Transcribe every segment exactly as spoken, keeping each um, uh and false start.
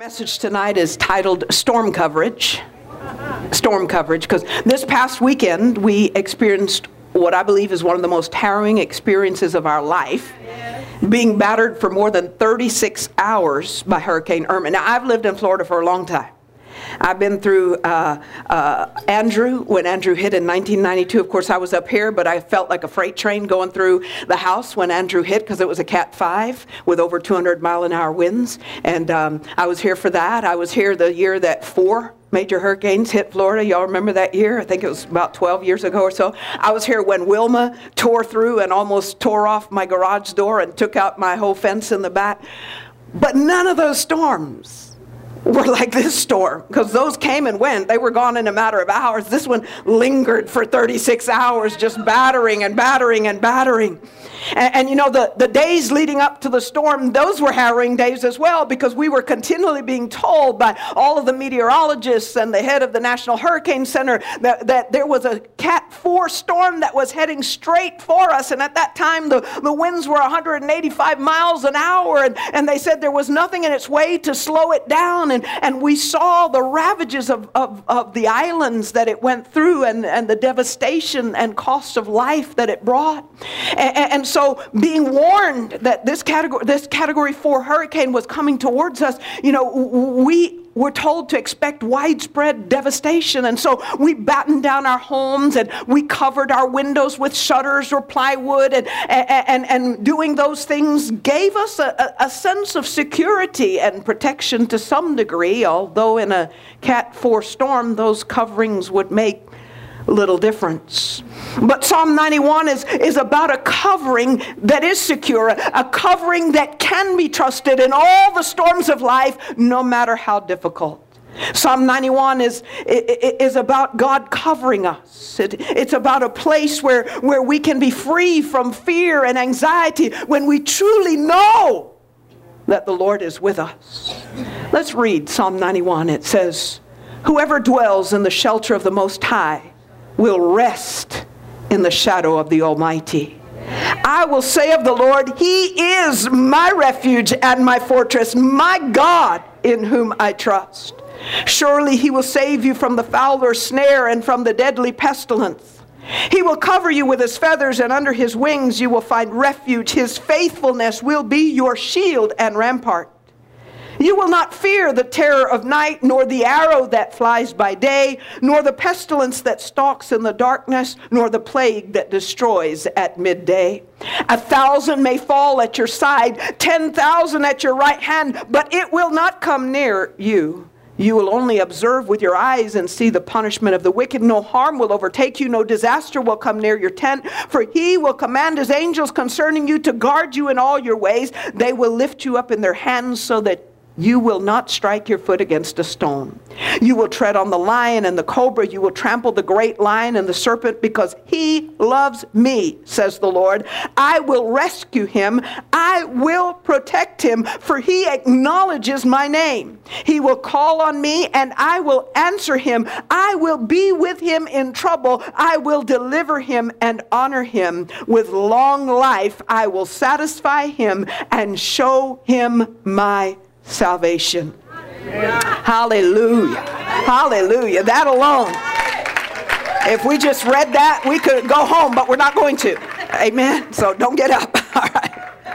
Message tonight is titled Storm Coverage. Storm coverage, because this past weekend we experienced what I believe is one of the most harrowing experiences of our life, being battered for more than thirty-six hours by Hurricane Irma. Now, I've lived in Florida for a long time. I've been through uh, uh, Andrew, when Andrew hit in nineteen ninety-two. Of course, I was up here, but I felt like a freight train going through the house when Andrew hit, because it was a Cat five with over two hundred mile an hour winds. And um, I was here for that. I was here the year that four major hurricanes hit Florida. Y'all remember that year? I think it was about twelve years ago or so. I was here when Wilma tore through and almost tore off my garage door and took out my whole fence in the back. But none of those storms were like this storm, because those came and went. They were gone in a matter of hours. This one lingered for thirty-six hours, just battering and battering and battering. And, and you know, the, the days leading up to the storm, those were harrowing days as well, because we were continually being told by all of the meteorologists and the head of the National Hurricane Center that, that there was a Cat four storm that was heading straight for us. And at that time, the, the winds were one hundred eighty-five miles an hour. And, and they said there was nothing in its way to slow it down. And, and we saw the ravages of, of, of the islands that it went through, and, and the devastation and cost of life that it brought. And, and so being warned that this category, this category four hurricane was coming towards us, you know, we were told to expect widespread devastation. And so we battened down our homes, and we covered our windows with shutters or plywood, and and, and doing those things gave us a, a sense of security and protection to some degree, although in a Cat four storm, those coverings would make little difference. But Psalm ninety-one is, is about a covering that is secure, a covering that can be trusted in all the storms of life, no matter how difficult. Psalm ninety-one is, is about God covering us. It, it's about a place where, where we can be free from fear and anxiety when we truly know that the Lord is with us. Let's read Psalm ninety-one. It says, "Whoever dwells in the shelter of the Most High will rest in the shadow of the Almighty. I will say of the Lord, He is my refuge and my fortress, my God in whom I trust. Surely He will save you from the fowler's snare and from the deadly pestilence. He will cover you with His feathers, and under His wings you will find refuge. His faithfulness will be your shield and rampart. You will not fear the terror of night, nor the arrow that flies by day, nor the pestilence that stalks in the darkness, nor the plague that destroys at midday. A thousand may fall at your side, ten thousand at your right hand, but it will not come near you. You will only observe with your eyes and see the punishment of the wicked. No harm will overtake you, no disaster will come near your tent, for He will command His angels concerning you to guard you in all your ways. They will lift you up in their hands so that you will not strike your foot against a stone. You will tread on the lion and the cobra. You will trample the great lion and the serpent, because He loves me, says the Lord. I will rescue him. I will protect him, for He acknowledges my name. He will call on me, and I will answer him. I will be with him in trouble. I will deliver him and honor him. With long life I will satisfy him and show him my salvation." Hallelujah. Hallelujah. That alone. If we just read that, we could go home, but we're not going to. Amen. So don't get up. All right.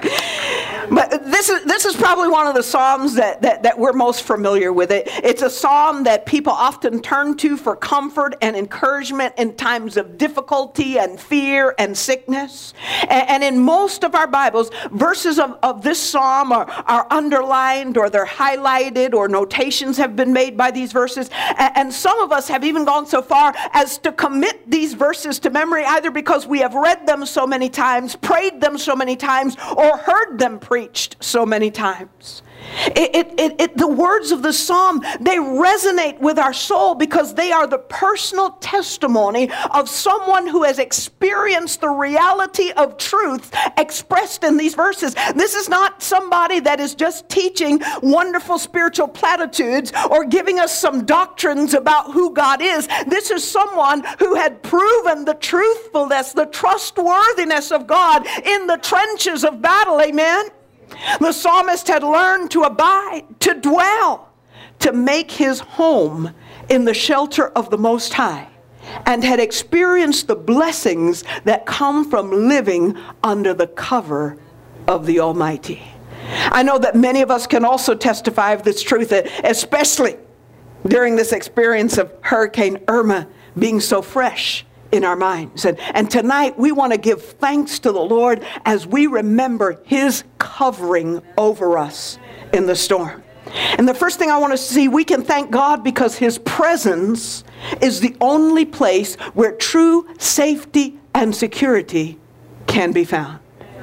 But this is this is probably one of the Psalms that, that, that we're most familiar with. It. It's a Psalm that people often turn to for comfort and encouragement in times of difficulty and fear and sickness. And, and in most of our Bibles, verses of, of this Psalm are, are underlined, or they're highlighted, or notations have been made by these verses. And, and some of us have even gone so far as to commit these verses to memory, either because we have read them so many times, prayed them so many times, or heard them preached so many times. It, it, it, it, the words of the Psalm, they resonate with our soul because they are the personal testimony of someone who has experienced the reality of truth expressed in these verses. This is not somebody that is just teaching wonderful spiritual platitudes or giving us some doctrines about who God is. This is someone who had proven the truthfulness, the trustworthiness of God in the trenches of battle. Amen. The psalmist had learned to abide, to dwell, to make his home in the shelter of the Most High and had experienced the blessings that come from living under the cover of the Almighty. I know that many of us can also testify of this truth, especially during this experience of Hurricane Irma being so fresh in our minds. And, and tonight we want to give thanks to the Lord as we remember his covering over us in the storm. And the first thing I want to see, we can thank God because his presence is the only place where true safety and security can be found.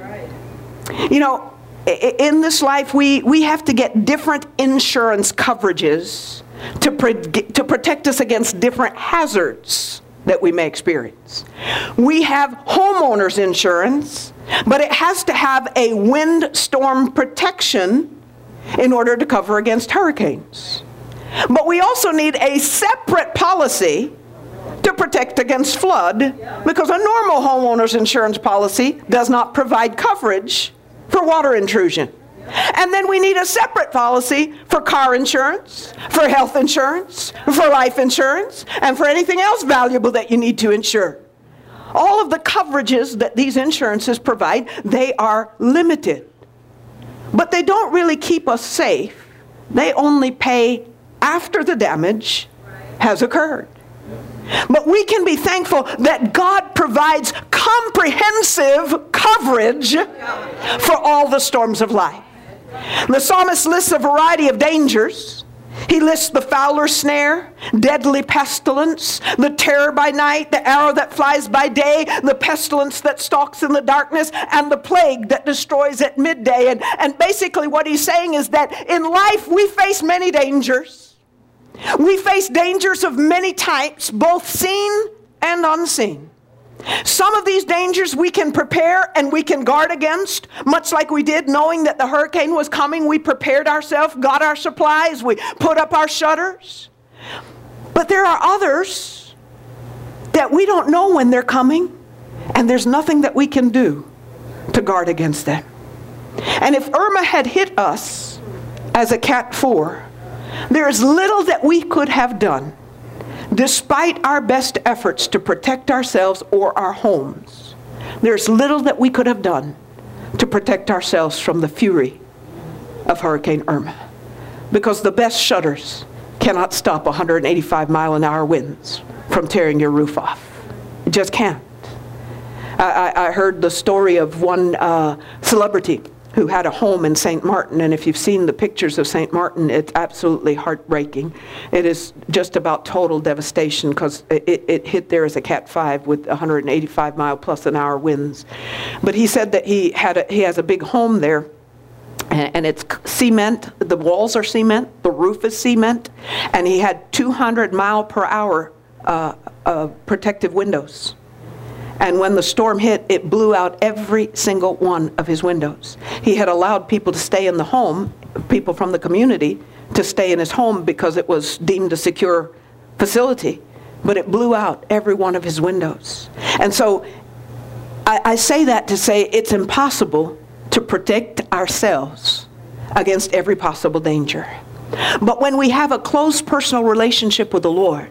You know, in this life, we, we have to get different insurance coverages to, pre- to protect us against different hazards that we may experience. We have homeowners insurance, but it has to have a windstorm protection in order to cover against hurricanes. But we also need a separate policy to protect against flood, because a normal homeowner's insurance policy does not provide coverage for water intrusion. And then we need a separate policy for car insurance, for health insurance, for life insurance, and for anything else valuable that you need to insure. All of the coverages that these insurances provide, they are limited. But they don't really keep us safe. They only pay after the damage has occurred. But we can be thankful that God provides comprehensive coverage for all the storms of life. The psalmist lists a variety of dangers. He lists the fowler's snare, deadly pestilence, the terror by night, the arrow that flies by day, the pestilence that stalks in the darkness, and the plague that destroys at midday. And, and basically what he's saying is that in life we face many dangers. We face dangers of many types, both seen and unseen. Some of these dangers we can prepare and we can guard against, much like we did knowing that the hurricane was coming. We prepared ourselves, got our supplies, we put up our shutters. But there are others that we don't know when they're coming, and there's nothing that we can do to guard against them. And if Irma had hit us as a Cat four, there is little that we could have done, despite our best efforts to protect ourselves or our homes. There's little that we could have done to protect ourselves from the fury of Hurricane Irma, because the best shutters cannot stop one hundred eighty-five mile an hour winds from tearing your roof off. It just can't. I, I, I heard the story of one uh, celebrity who had a home in Saint Martin, and if you've seen the pictures of Saint Martin, it's absolutely heartbreaking. It is just about total devastation, because it, it hit there as a Cat five with one hundred eighty-five mile plus an hour winds. But he said that he had a, he has a big home there, and, and it's cement. The walls are cement, the roof is cement, and he had two hundred mile per hour uh, uh, protective windows. And when the storm hit, it blew out every single one of his windows. He had allowed people to stay in the home, people from the community, to stay in his home because it was deemed a secure facility. But it blew out every one of his windows. And so I, I say that to say it's impossible to protect ourselves against every possible danger. But when we have a close personal relationship with the Lord,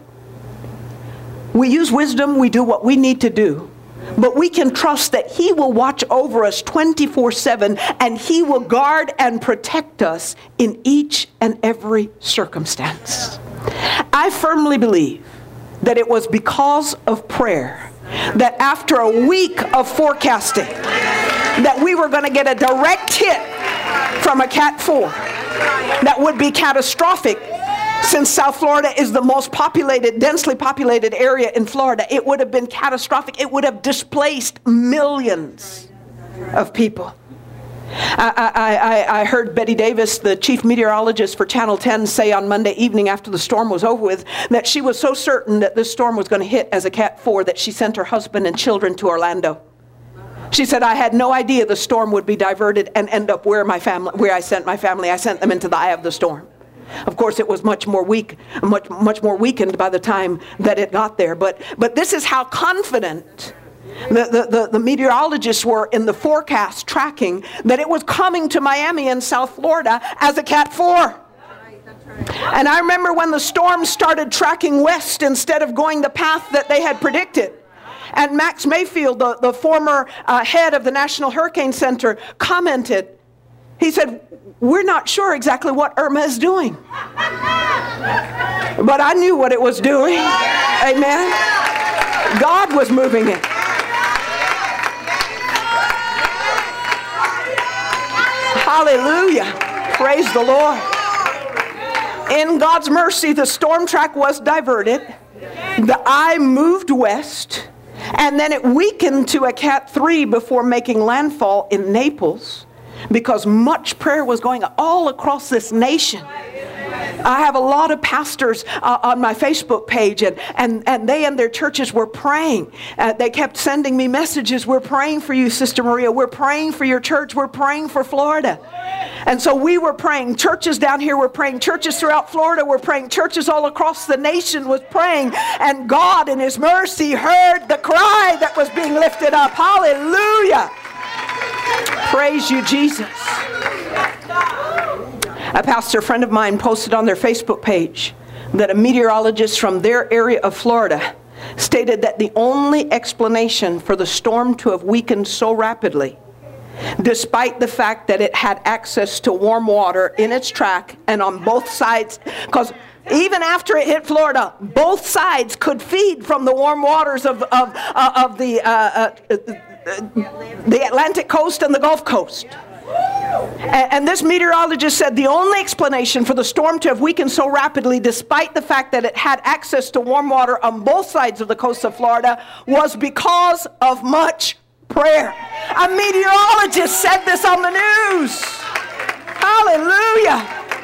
we use wisdom, we do what we need to do. But we can trust that he will watch over us twenty-four seven, and he will guard and protect us in each and every circumstance. I firmly believe that it was because of prayer that after a week of forecasting that we were going to get a direct hit from a Cat four that would be catastrophic. Since South Florida is the most populated, densely populated area in Florida, it would have been catastrophic. It would have displaced millions of people. I, I, I, I heard Betty Davis, the chief meteorologist for Channel ten, say on Monday evening after the storm was over with that she was so certain that this storm was going to hit as a Cat four that she sent her husband and children to Orlando. She said, I had no idea the storm would be diverted and end up where my family, where I sent my family. I sent them into the eye of the storm. Of course, it was much more weak, much much more weakened by the time that it got there. But but this is how confident the, the, the, the meteorologists were in the forecast tracking that it was coming to Miami and South Florida as a Cat four. And I remember when the storm started tracking west instead of going the path that they had predicted. And Max Mayfield, the, the former uh, head of the National Hurricane Center, commented. He said, we're not sure exactly what Irma is doing. But I knew what it was doing. Amen. God was moving it. Hallelujah. Praise the Lord. In God's mercy, the storm track was diverted. The eye moved west. And then it weakened to a Cat three before making landfall in Naples, because much prayer was going on all across this nation. I have a lot of pastors uh, on my Facebook page, and, and, and they and their churches were praying. Uh, they kept sending me messages. We're praying for you, Sister Maria. We're praying for your church. We're praying for Florida. And so we were praying. Churches down here were praying. Churches throughout Florida were praying. Churches all across the nation was praying. And God in His mercy heard the cry that was being lifted up. Hallelujah. Praise you, Jesus. A pastor friend of mine posted on their Facebook page that a meteorologist from their area of Florida stated that the only explanation for the storm to have weakened so rapidly, despite the fact that it had access to warm water in its track and on both sides, because even after it hit Florida, both sides could feed from the warm waters of, of, uh, of the, uh, uh, uh, the Atlantic coast and the Gulf Coast. And, and this meteorologist said the only explanation for the storm to have weakened so rapidly, despite the fact that it had access to warm water on both sides of the coast of Florida, was because of much prayer. A meteorologist said this on the news. Hallelujah.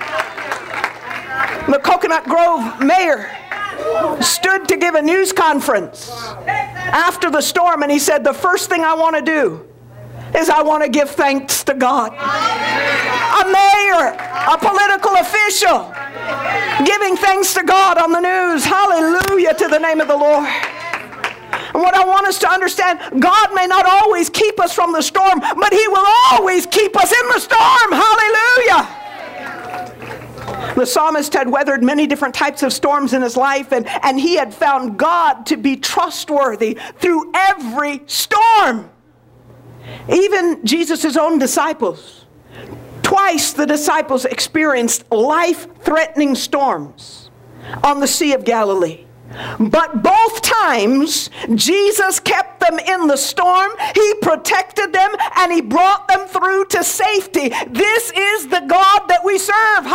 The Coconut Grove mayor stood to give a news conference after the storm, and he said, the first thing I want to do is I want to give thanks to God. A mayor, a political official, giving thanks to God on the news. Hallelujah to the name of the Lord. And what I want us to understand, God may not always keep us from the storm, but He will always keep us in the storm. Hallelujah. The psalmist had weathered many different types of storms in his life, and, and he had found God to be trustworthy through every storm. Even Jesus' own disciples. Twice the disciples experienced life-threatening storms on the Sea of Galilee. But both times, Jesus kept them in the storm, He protected them, and He brought them through to safety. This is the God that we serve.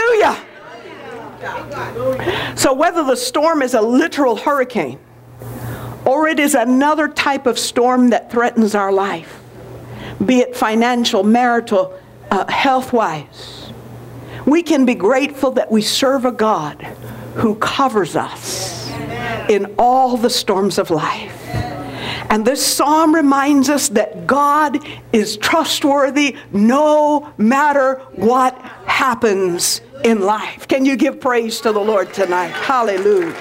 Hallelujah. So whether the storm is a literal hurricane, or it is another type of storm that threatens our life, be it financial, marital, uh, health-wise, we can be grateful that we serve a God who covers us in all the storms of life. And this psalm reminds us that God is trustworthy no matter what happens in life. Can you give praise to the Lord tonight? Hallelujah.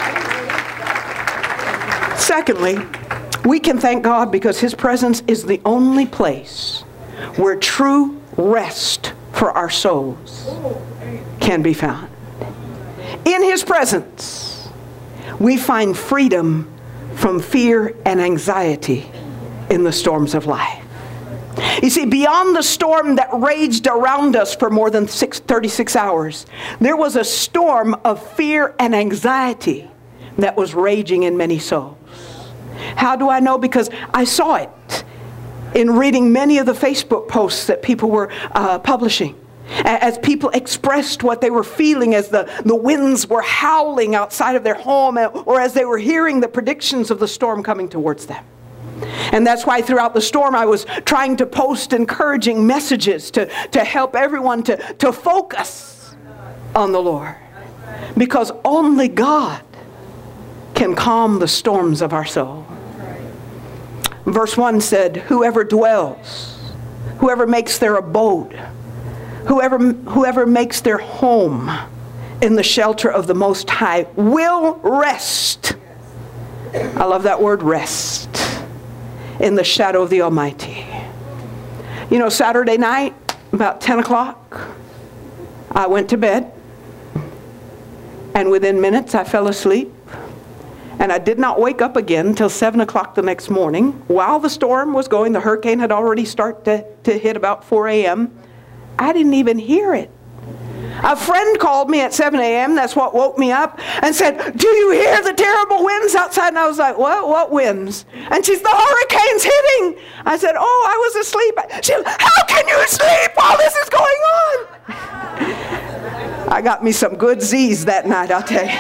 Secondly, we can thank God because His presence is the only place where true rest for our souls can be found. In His presence, we find freedom from fear and anxiety in the storms of life. You see, beyond the storm that raged around us for more than six, thirty-six hours, there was a storm of fear and anxiety that was raging in many souls. How do I know? Because I saw it in reading many of the Facebook posts that people were uh, publishing. As people expressed what they were feeling as the, the winds were howling outside of their home, or as they were hearing the predictions of the storm coming towards them. And that's why throughout the storm I was trying to post encouraging messages to, to help everyone to, to focus on the Lord. Because only God can calm the storms of our soul. Verse one said, whoever dwells, whoever makes their abode, Whoever, whoever makes their home in the shelter of the Most High will rest. I love that word, rest, in the shadow of the Almighty. You know, Saturday night, about ten o'clock, I went to bed. And within minutes, I fell asleep. And I did not wake up again until seven o'clock the next morning. While the storm was going, the hurricane had already started to, to hit about four a.m. I didn't even hear it. A friend called me at seven a.m., that's what woke me up, and said, do you hear the terrible winds outside? And I was like, what? What winds? And she said, the hurricane's hitting. I said, oh, I was asleep. She said, how can you sleep while this is going on? I got me some good Z's that night, I'll tell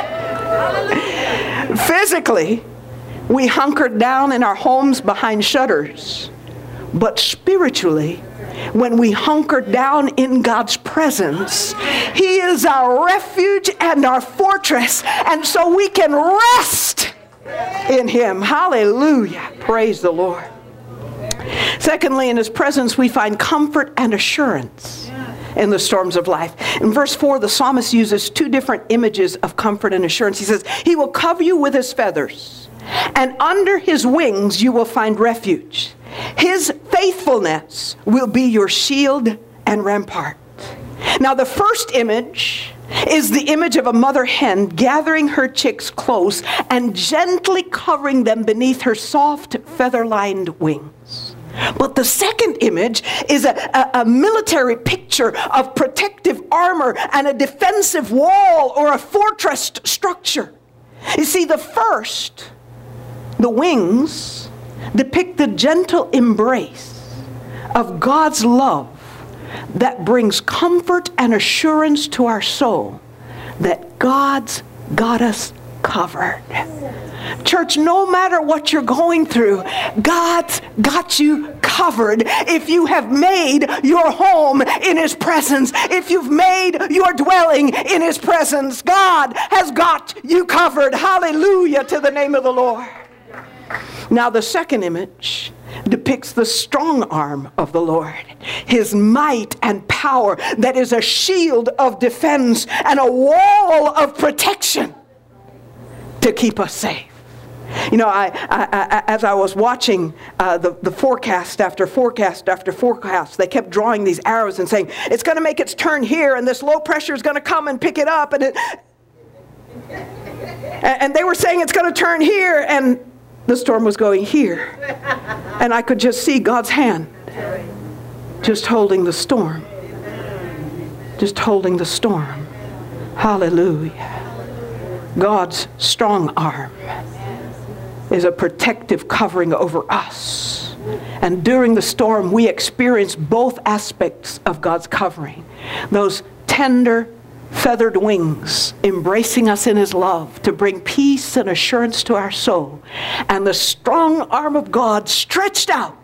you. Physically, we hunkered down in our homes behind shutters. But spiritually, when we hunker down in God's presence, He is our refuge and our fortress, and so we can rest in Him. Hallelujah. Praise the Lord. Secondly, in His presence, we find comfort and assurance in the storms of life. In verse four, the psalmist uses two different images of comfort and assurance. He says, He will cover you with His feathers, and under His wings you will find refuge. His faithfulness will be your shield and rampart. Now, the first image is the image of a mother hen gathering her chicks close and gently covering them beneath her soft feather-lined wings. But the second image is a, a, a military picture of protective armor and a defensive wall or a fortress structure. You see, the first, the wings, depict the gentle embrace of God's love that brings comfort and assurance to our soul that God's got us covered. Church, no matter what you're going through, God's got you covered. If you have made your home in His presence, if you've made your dwelling in His presence, God has got you covered. Hallelujah to the name of the Lord. Now, the second image depicts the strong arm of the Lord, His might and power that is a shield of defense and a wall of protection to keep us safe. You know, I, I, I as I was watching uh, the, the forecast after forecast after forecast, they kept drawing these arrows and saying, it's going to make its turn here, and this low pressure is going to come and pick it up. And, it, and they were saying it's going to turn here, and the storm was going here. And I could just see God's hand just holding the storm. Just holding the storm. Hallelujah. God's strong arm is a protective covering over us. And during the storm, we experience both aspects of God's covering. Those tender, feathered wings embracing us in His love to bring peace and assurance to our soul, and the strong arm of God stretched out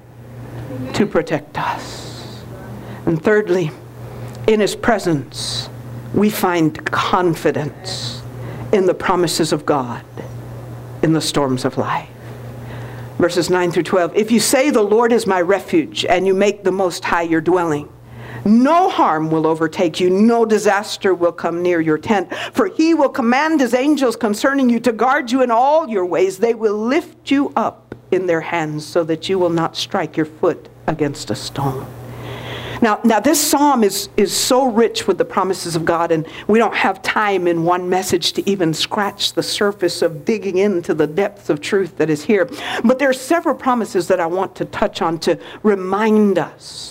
to protect us. And thirdly, in His presence, we find confidence in the promises of God in the storms of life. Verses nine through twelve, if you say the Lord is my refuge and you make the Most High your dwelling, no harm will overtake you, no disaster will come near your tent. For He will command His angels concerning you to guard you in all your ways. They will lift you up in their hands so that you will not strike your foot against a stone. Now, now this psalm is, is so rich with the promises of God, and we don't have time in one message to even scratch the surface of digging into the depths of truth that is here. But there are several promises that I want to touch on to remind us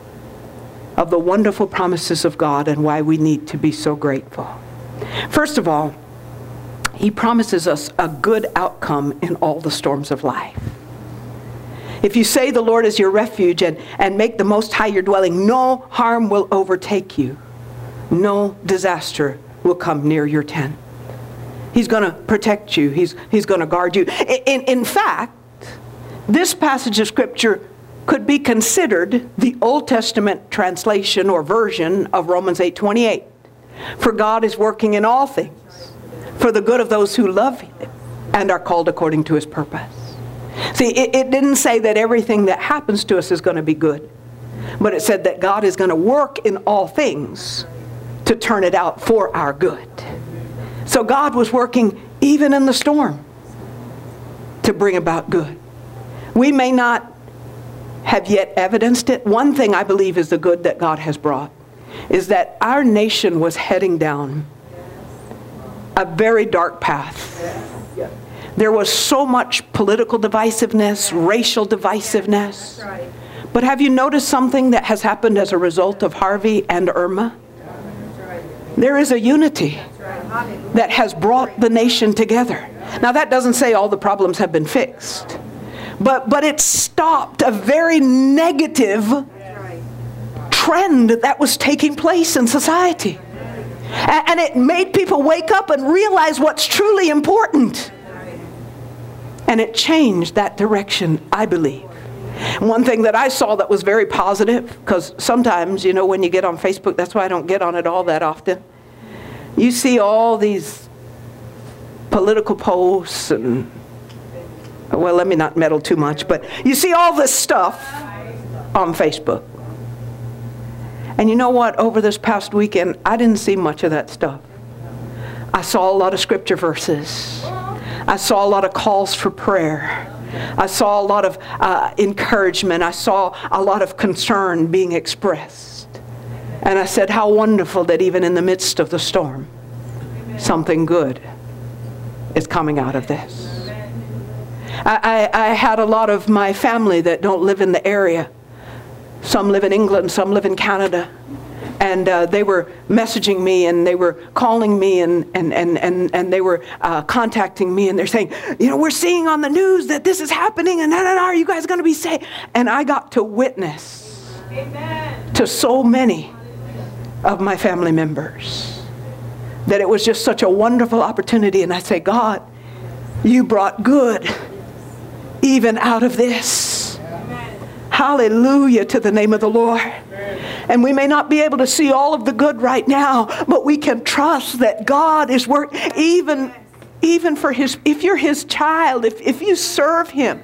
of the wonderful promises of God and why we need to be so grateful. First of all, He promises us a good outcome in all the storms of life. If you say the Lord is your refuge and, and make the Most High your dwelling, no harm will overtake you. No disaster will come near your tent. He's going to protect you. He's, he's going to guard you. In, in fact, this passage of Scripture could be considered the Old Testament translation or version of Romans eight twenty-eight. For God is working in all things for the good of those who love Him and are called according to His purpose. See, it, it didn't say that everything that happens to us is going to be good, but it said that God is going to work in all things to turn it out for our good. So God was working even in the storm to bring about good. We may not have yet evidenced it. One thing I believe is the good that God has brought is that our nation was heading down a very dark path. There was so much political divisiveness, racial divisiveness. But have you noticed something that has happened as a result of Harvey and Irma? There is a unity that has brought the nation together. Now that doesn't say all the problems have been fixed, but, but it stopped a very negative trend that was taking place in society. And, and it made people wake up and realize what's truly important. And it changed that direction, I believe. One thing that I saw that was very positive, because sometimes, you know, when you get on Facebook, that's why I don't get on it all that often. You see all these political posts and, well, let me not meddle too much, but you see all this stuff on Facebook. And you know what? Over this past weekend, I didn't see much of that stuff. I saw a lot of scripture verses. I saw a lot of calls for prayer. I saw a lot of uh, encouragement. I saw a lot of concern being expressed. And I said, how wonderful that even in the midst of the storm, something good is coming out of this. I, I, I had a lot of my family that don't live in the area. Some live in England, some live in Canada. And uh, they were messaging me, and they were calling me, and, and, and, and, and they were uh, contacting me, and they're saying, you know, we're seeing on the news that this is happening, and nah, nah, nah, are you guys going to be safe? And I got to witness Amen. To so many of my family members that it was just such a wonderful opportunity. And I say, God, you brought good even out of this. Amen. Hallelujah to the name of the Lord. And we may not be able to see all of the good right now, but we can trust that God is working, even, even for his, if you're his child, if, if you serve him,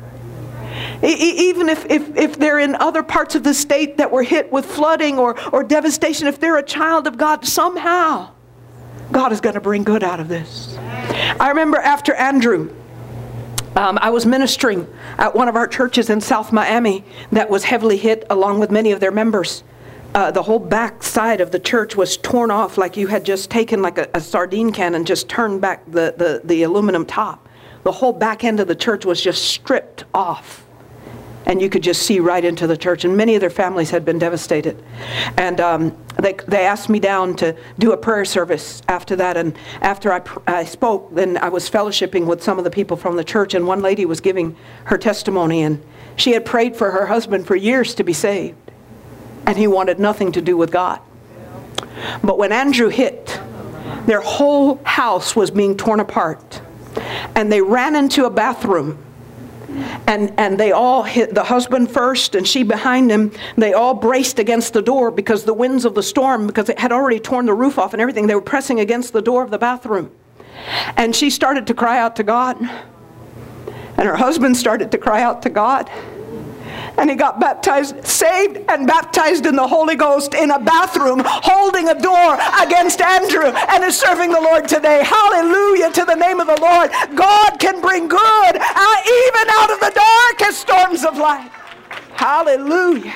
e- even if, if, if they're in other parts of the state that were hit with flooding or, or devastation, if they're a child of God, somehow God is going to bring good out of this. I remember after Andrew, Um, I was ministering at one of our churches in South Miami that was heavily hit, along with many of their members. Uh, the whole back side of the church was torn off, like you had just taken like a, a sardine can and just turned back the, the, the aluminum top. The whole back end of the church was just stripped off. And you could just see right into the church. And many of their families had been devastated. And um, they they asked me down to do a prayer service after that. And after I, I spoke, then I was fellowshipping with some of the people from the church. And one lady was giving her testimony. And she had prayed for her husband for years to be saved. And he wanted nothing to do with God. But when Andrew hit, their whole house was being torn apart. And they ran into a bathroom. And and they all hit, the husband first and she behind him, they all braced against the door because the winds of the storm, because it had already torn the roof off and everything, they were pressing against the door of the bathroom. And she started to cry out to God. And her husband started to cry out to God. And he got baptized, saved and baptized in the Holy Ghost in a bathroom, holding a door against Andrew, and is serving the Lord today. Hallelujah to the name of the Lord. God can bring good out, even out of the darkest storms of life. Hallelujah.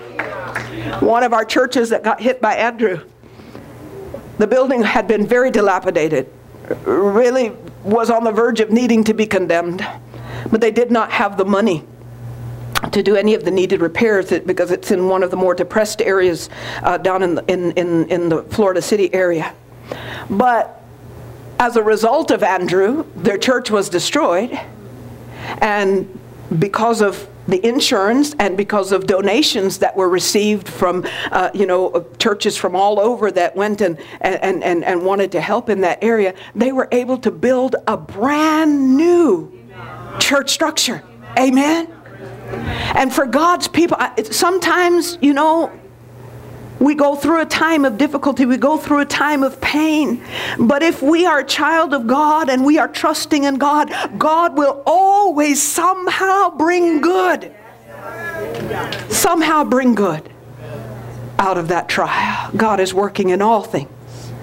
One of our churches that got hit by Andrew, the building had been very dilapidated, really was on the verge of needing to be condemned, but they did not have the money to do any of the needed repairs because it's in one of the more depressed areas uh, down in the, in, in, in the Florida City area. But as a result of Andrew, their church was destroyed. And because of the insurance and because of donations that were received from, uh, you know, churches from all over that went and, and, and, and wanted to help in that area, they were able to build a brand new church structure. Amen. And for God's people, sometimes, you know, we go through a time of difficulty, we go through a time of pain. But if we are a child of God and we are trusting in God, God will always somehow bring good. Somehow bring good out of that trial. God is working in all things.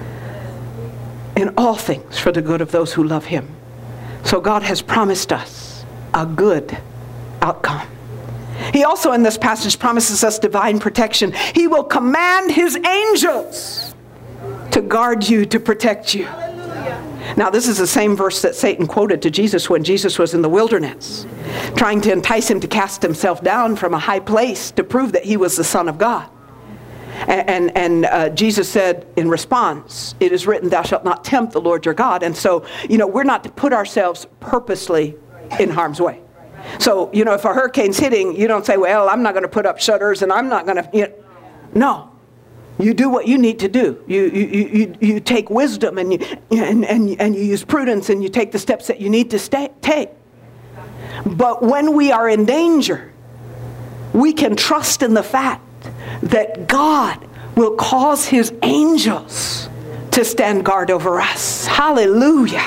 In all things for the good of those who love him. So God has promised us a good outcome. He also in this passage promises us divine protection. He will command his angels to guard you, to protect you. Hallelujah. Now, this is the same verse that Satan quoted to Jesus when Jesus was in the wilderness, trying to entice him to cast himself down from a high place to prove that he was the Son of God. And, and, and uh, Jesus said in response, it is written, thou shalt not tempt the Lord your God. And so, you know, we're not to put ourselves purposely in harm's way. So, you know, if a hurricane's hitting, you don't say, well, I'm not going to put up shutters and I'm not going to, you know, no. You do what you need to do. You you you you take wisdom and you and, and and you use prudence and you take the steps that you need to stay, take. But when we are in danger, we can trust in the fact that God will cause his angels to stand guard over us. Hallelujah.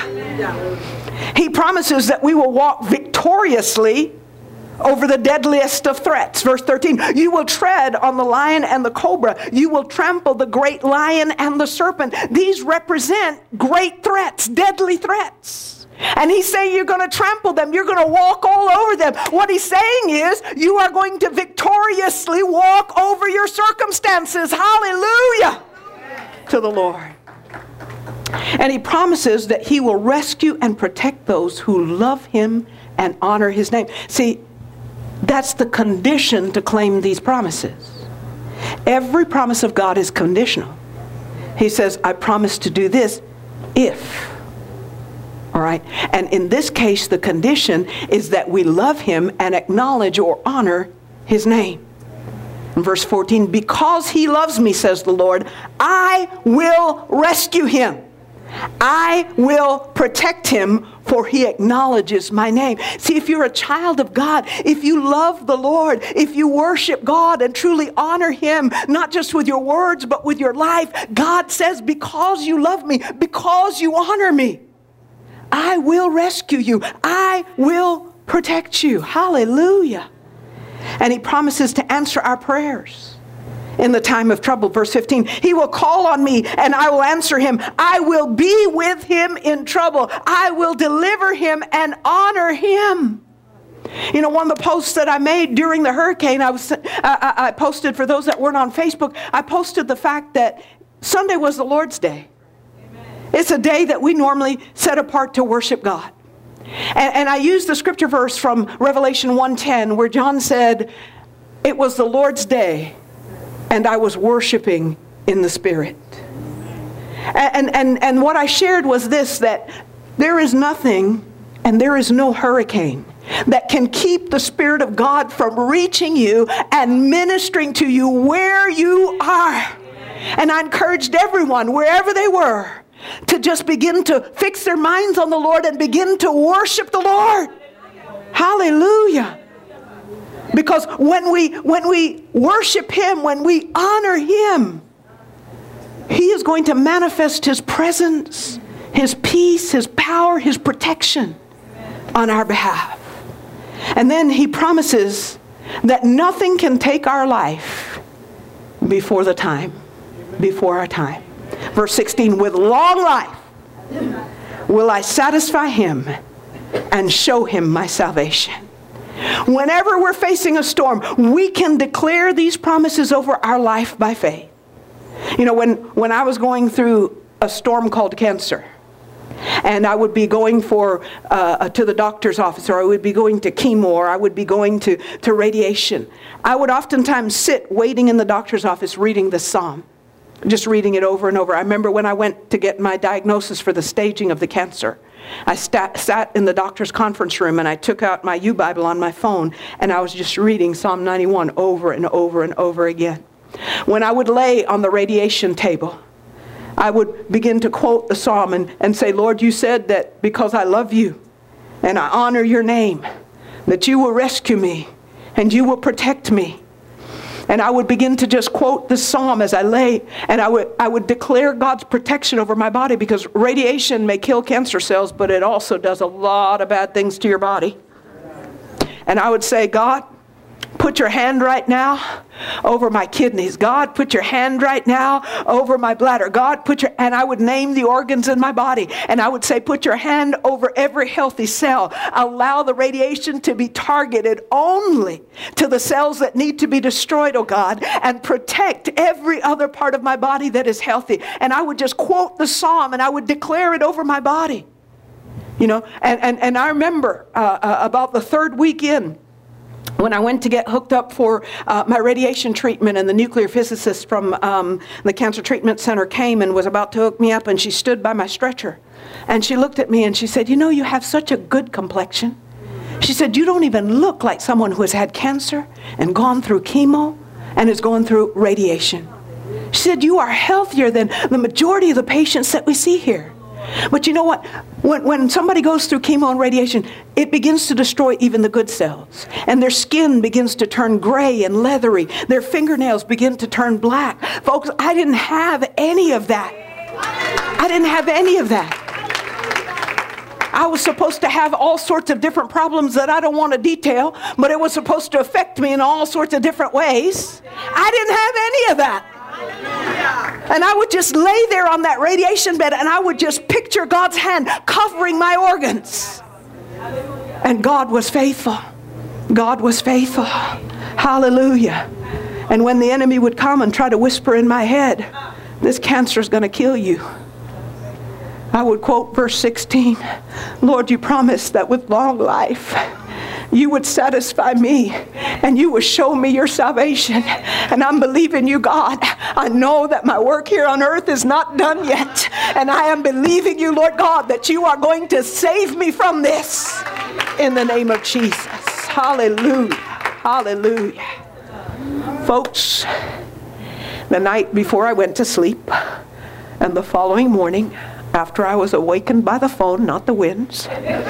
He promises that we will walk victoriously over the deadliest of threats. Verse thirteen, you will tread on the lion and the cobra. You will trample the great lion and the serpent. These represent great threats, deadly threats. And he's saying you're going to trample them. You're going to walk all over them. What he's saying is you are going to victoriously walk over your circumstances. Hallelujah to the Lord. And he promises that he will rescue and protect those who love him and honor his name. See, that's the condition to claim these promises. Every promise of God is conditional. He says, I promise to do this if. All right? And in this case, the condition is that we love him and acknowledge or honor his name. In verse fourteen, because he loves me, says the Lord, I will rescue him. I will protect him, for he acknowledges my name. See, if you're a child of God, if you love the Lord, if you worship God and truly honor him, not just with your words, but with your life, God says, because you love me, because you honor me, I will rescue you. I will protect you. Hallelujah. And he promises to answer our prayers in the time of trouble. Verse fifteen, he will call on me and I will answer him. I will be with him in trouble. I will deliver him and honor him. You know, one of the posts that I made during the hurricane, I was I, I posted, for those that weren't on Facebook, I posted the fact that Sunday was the Lord's Day. It's a day that we normally set apart to worship God. And, and I used the scripture verse from Revelation one ten where John said, it was the Lord's day and I was worshiping in the Spirit. And, and, and what I shared was this, that there is nothing and there is no hurricane that can keep the Spirit of God from reaching you and ministering to you where you are. And I encouraged everyone, wherever they were, to just begin to fix their minds on the Lord and begin to worship the Lord. Hallelujah. Because when we when we worship him, when we honor him, he is going to manifest his presence, his peace, his power, his protection on our behalf. And then he promises that nothing can take our life before the time, before our time. Verse sixteen, with long life will I satisfy him and show him my salvation. Whenever we're facing a storm, we can declare these promises over our life by faith. You know, when, when I was going through a storm called cancer, and I would be going for uh, to the doctor's office, or I would be going to chemo, or I would be going to, to radiation, I would oftentimes sit waiting in the doctor's office reading the psalm, just reading it over and over. I remember when I went to get my diagnosis for the staging of the cancer, I sat, sat in the doctor's conference room and I took out my U-Bible on my phone and I was just reading Psalm ninety-one over and over and over again. When I would lay on the radiation table, I would begin to quote the psalm and, and say, Lord, you said that because I love you and I honor your name, that you will rescue me and you will protect me. And I would begin to just quote the psalm as I lay, and I would I would declare God's protection over my body, because radiation may kill cancer cells, but it also does a lot of bad things to your body. And I would say, God, put your hand right now over my kidneys. God, put your hand right now over my bladder. God, put your, and I would name the organs in my body. And I would say, put your hand over every healthy cell. Allow the radiation to be targeted only to the cells that need to be destroyed, oh God, and protect every other part of my body that is healthy. And I would just quote the psalm and I would declare it over my body. You know, and, and, and I remember uh, uh, about the third week in, when I went to get hooked up for uh, my radiation treatment, and the nuclear physicist from um, the Cancer Treatment Center came and was about to hook me up, and she stood by my stretcher. And she looked at me and she said, you know, you have such a good complexion. She said, you don't even look like someone who has had cancer and gone through chemo and is going through radiation. She said, you are healthier than the majority of the patients that we see here. But you know what? When, when somebody goes through chemo and radiation, it begins to destroy even the good cells. And their skin begins to turn gray and leathery. Their fingernails begin to turn black. Folks, I didn't have any of that. I didn't have any of that. I was supposed to have all sorts of different problems that I don't want to detail, but it was supposed to affect me in all sorts of different ways. I didn't have any of that. And I would just lay there on that radiation bed and I would just picture God's hand covering my organs. And God was faithful. God was faithful. Hallelujah. And when the enemy would come and try to whisper in my head, this cancer is going to kill you, I would quote verse sixteen. Lord, you promised that with long life you would satisfy me and you would show me your salvation. And I'm believing you, God. I know that my work here on earth is not done yet. And I am believing you, Lord God, that you are going to save me from this in the name of Jesus. Hallelujah. Hallelujah. Folks, the night before I went to sleep and the following morning, after I was awakened by the phone, not the winds,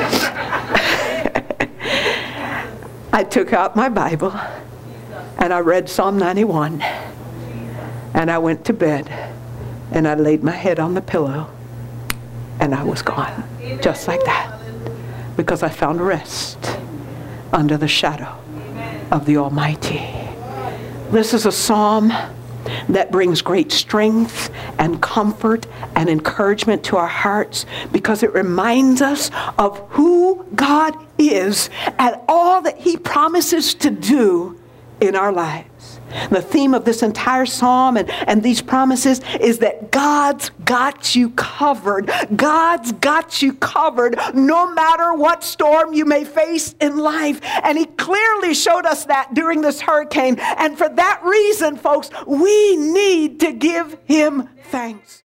I took out my Bible and I read Psalm ninety-one, and I went to bed and I laid my head on the pillow and I was gone, just like that, because I found rest under the shadow of the Almighty. This is a psalm that brings great strength and comfort and encouragement to our hearts, because it reminds us of who God is and all that He promises to do in our lives. The theme of this entire psalm and, and these promises is that God's got you covered. God's got you covered no matter what storm you may face in life. And He clearly showed us that during this hurricane. And for that reason, folks, we need to give Him thanks.